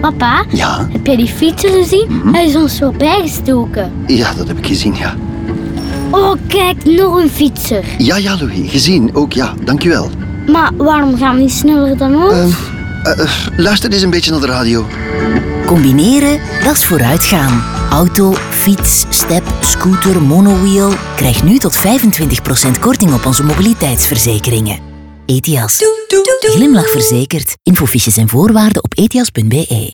Papa, Ja? heb jij die fietser gezien? Hij is ons voorbij gestoken. Ja, dat heb ik gezien, ja. Oh, kijk, nog een fietser. Ja, Louis, gezien. Ook ja, dankjewel. Maar waarom gaan we niet sneller dan ons? Luister eens een beetje naar de radio. Combineren, dat is vooruitgaan. Auto, fiets, step, scooter, monowheel. Krijg nu tot 25% korting op onze mobiliteitsverzekeringen. Etias. Glimlach verzekerd. Infofiches en voorwaarden op etias.be.